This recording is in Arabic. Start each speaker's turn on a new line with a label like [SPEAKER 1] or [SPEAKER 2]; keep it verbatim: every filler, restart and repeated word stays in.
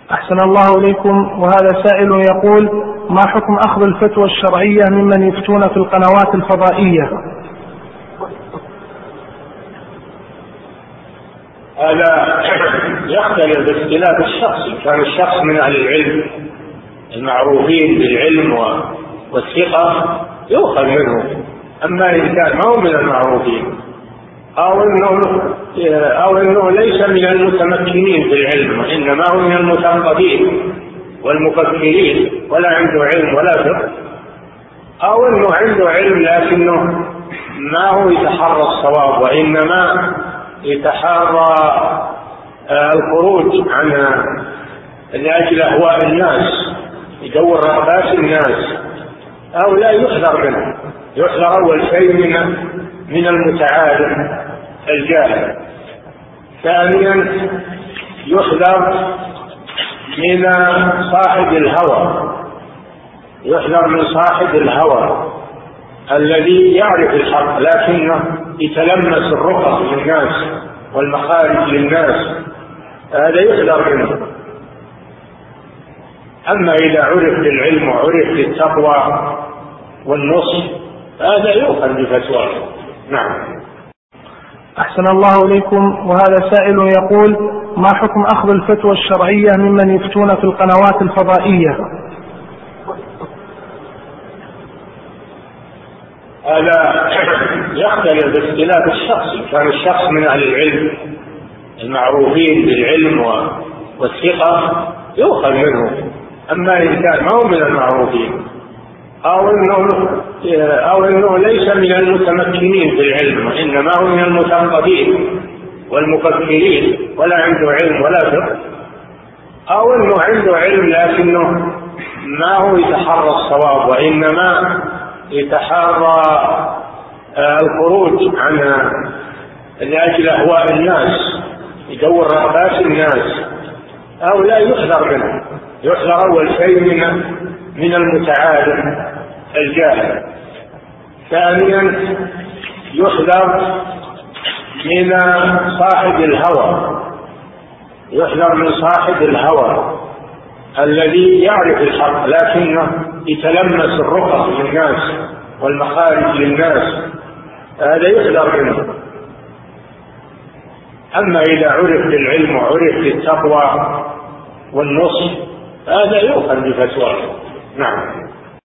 [SPEAKER 1] أحسن الله إليكم. وهذا سائل يقول: ما حكم أخذ الفتوى الشرعية ممن يفتون في القنوات الفضائية؟
[SPEAKER 2] هذا يختلف باختلاف الشخص. كان الشخص من أهل العلم المعروفين بالعلم والثقة يؤخذ منه، أما إن كان ما هو من المعروفين أو إنه, أو إنه ليس من المتمكنين في العلم وإنما هو من المثقفين والمفكرين ولا عنده علم ولا فقه، أو إنه عنده علم لكنه ما هو يتحرى الصواب وإنما يتحرى الخروج عن لأجل أهواء الناس، يدور رغبات الناس، أو لا يحذر منه. يحذر أول شيء من من المتعالم الجاهل. ثانيا يحذر من صاحب الهوى، يحذر من صاحب الهوى الذي يعرف الحق لكنه يتلمس الرخص للناس والمخارج للناس، هذا يحذر منه. أما إذا عرف بالعلم وعرف بالتقوى والنصح هذا يؤخذ بفتواه. نعم.
[SPEAKER 1] أحسن الله إليكم. وهذا سائل يقول: ما حكم أخذ الفتوى الشرعية ممن يفتون في القنوات الفضائية؟
[SPEAKER 2] هذا يختلف باختلاف الشخص. كان الشخص من أهل العلم المعروفين بالعلم والثقة يؤخذ منه، أما إن كان ما هو من المعروفين أو إنه, أو إنه ليس من المتمكنين في العلم وإنما هو من المثقفين والمفكرين ولا عنده علم ولا فقه، أو إنه عنده علم لكنه ما هو يتحرى الصواب وإنما يتحرى الخروج عن لأجل أهواء الناس، يدور رغبات الناس، أو لا يحذر منه. يحذر أول شيء من من المتعالم الجاهل. ثانيا يحذر من صاحب الهوى، يحذر من صاحب الهوى الذي يعرف الحق لكنه يتلمس الرخص للناس والمخارج للناس، هذا يحذر منه. أما إذا عرف بالعلم وعرف بالتقوى والنصح هذا يؤخذ بفتواه. نعم.